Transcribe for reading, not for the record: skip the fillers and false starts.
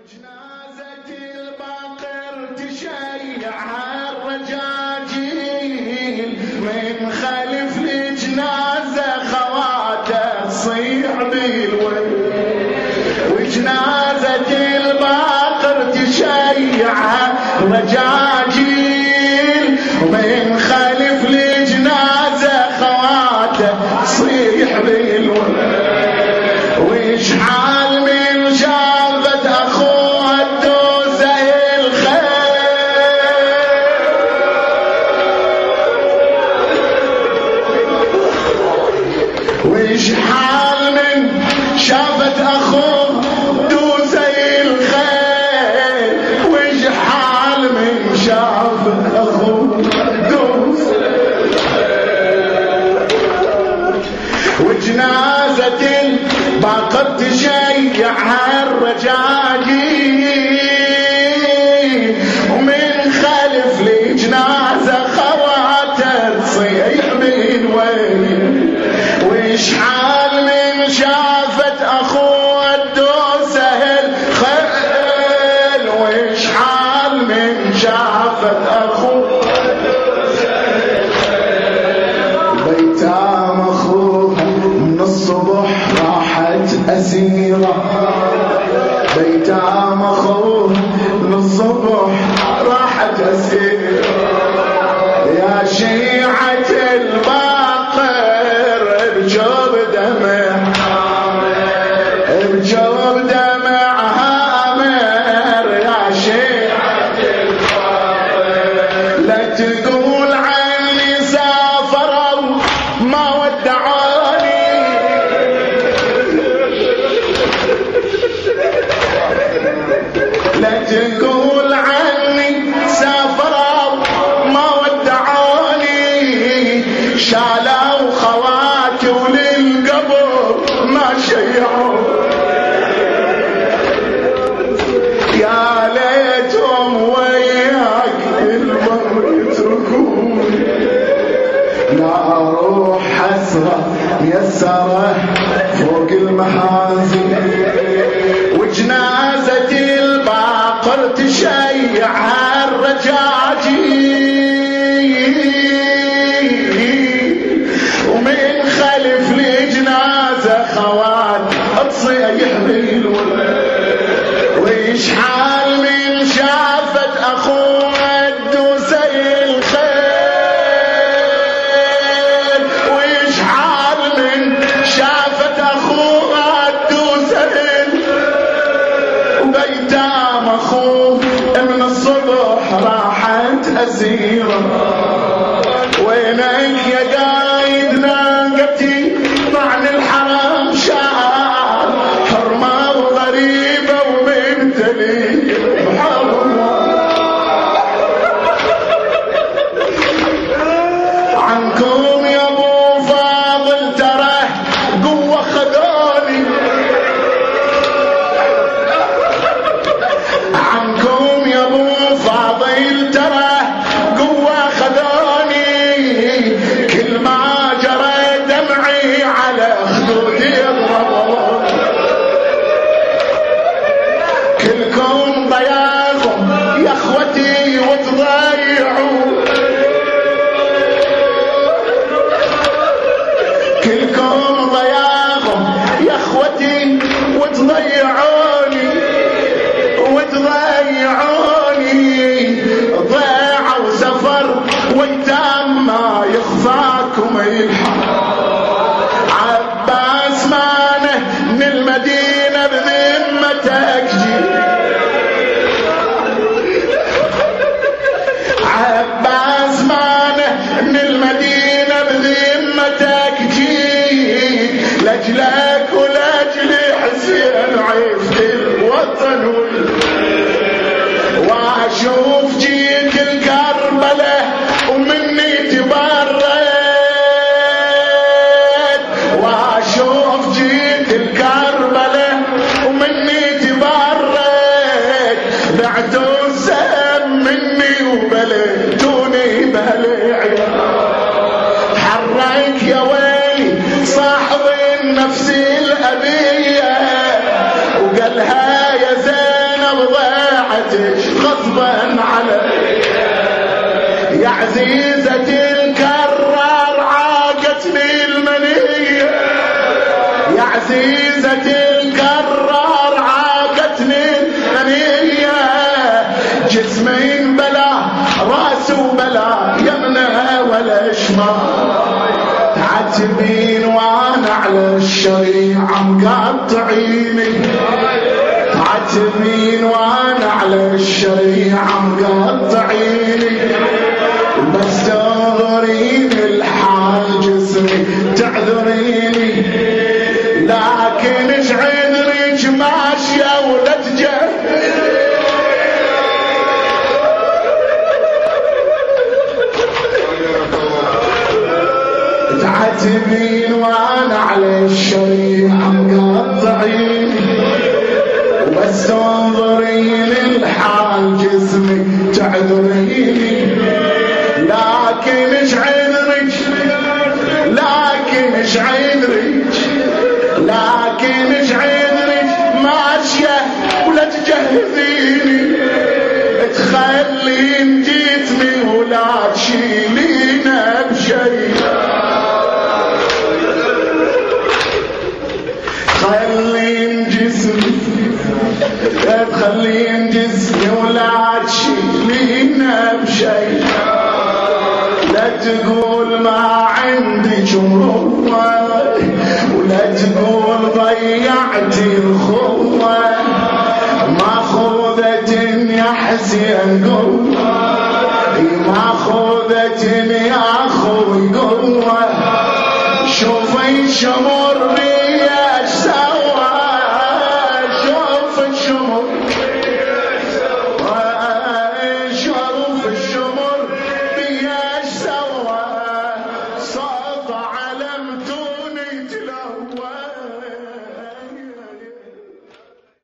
وجنازة الباقر تشيعها الرجاجيل من خلف الجنازة خواته تصيح بالويل. وجنازة الباقر تشيعها الرجاجيل ومن خلف الجنازة خواته تصيح بالويل. واشحال من شافت اخوها الدوسة الخيل. واشحال من شافت اخوها الدوسة الخيل. واشحال من شافت اخوها الدوسة وجنازة الباقر تشيعها الرجاجيل ومن خلف الجنازة خواته تصيح بالويل. واشحال من شافت اخوها الدوسة الخيل. واشحال من شافت اخوها بيتام اخوها من الصبح راحت أسيرة. بيتام أخوه من الصبح راحت أسيرة. يا شيعة الباقر ارجوا بدمع ارجوا بدمعها أمر. يا شيعة الباقر لا تقول عني سافروا ما ودعوني. لا تقول عني سافروا ما ودعوني. شالوا خواتي وللقبر ما شيعوا. يا ليتهم وياك بالبر يتركوني. لا اروح حسرة ميسرة فوق المحازن. وجنازة الباقر تشيعها الرجاجيل ومن خلف الجنازة خوات تصيح بالويل. ويشحال من شافت اخوها الدوسة الخيل. ويشحال من شافت اخوها الدوسة وبيتام اخوه من الصبح راحت أسيرة. وينك يا قايد ناقتي طعن الحرام شعار حرمة وغريبة ومبتلية عنكم يا ابو فاضل ترى قوة خذوني. عنكم يا ابو فاضل ترى قوة خذوني. كل ما جرى دمعي على خدودي يضربون. كلكم ضياكم يا اخوتي وتضيعوا. كلكم ضياكم يا اخوتي وتضيعوني وتضيعوني. ضيعوا سفر ويتام ما يخفاكم يلحق. عباس مانه من المدينة بذمتك جي. عباس مانه من المدينة بذمتك جي. لاجلك ولاجل حسين عيفت الوطن واشوف جيت الكربلة ومني تبرد. واشوف جيت الكربلة ومني تبرد. بعتوا السهم مني وبلدوني بهالعيال. حرك يا ويلي صاحب النفس الأبية وقالها يا زينب حياتك غصبا علي يا عزيزة الكرار عاقتني المنية يا عزيزة الكرار عاقتني المنية جسمي بلا راس وبلا يمنى ولا شمال تعتبين وانا على الشريعة مقطعيني تعتبين وانا على الشريعة مقطعيني بس تنظريني الحال جسمي تعذريني لكن ايش عذرك ماشية ولا تجهزي تعتبين وانا على الشريعة مقطعين بس تنظرين الحال جسمي تعذريني لكن ايش عذرك لكن ايش عذرك لكن ايش عذرك ماشية ولا تجهزيني تخلين جسمي ولا تشيلينه بشيء تخلين جسمي تخلين جسمي ولا تشيلينه بشيء لا تقول ما عندك مروة ولا تقول ضيعتي الخوة ماخوذة يا حسين قوة ماخوذة يا اخوي قوة شوفي شمر بيا ايش سوى شوف الشمر شوف الشمر بيا ايش سوى صوت علمتوني تلوى